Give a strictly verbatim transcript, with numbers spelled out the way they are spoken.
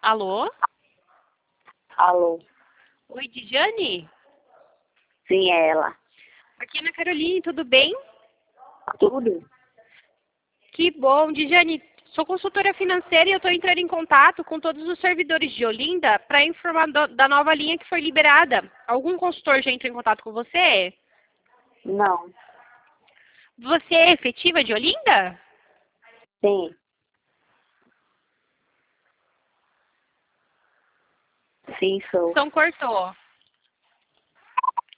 Alô? Alô? Oi, Dijane? Sim, é ela. Aqui é Ana Caroline, tudo bem? Tudo? Que bom, Dijane. Sou consultora financeira e eu estou entrando em contato com todos os servidores de Olinda para informar do- da nova linha que foi liberada. Algum consultor já entrou em contato com você? Não. Você é efetiva de Olinda? Sim. Sim, sou. São cortou.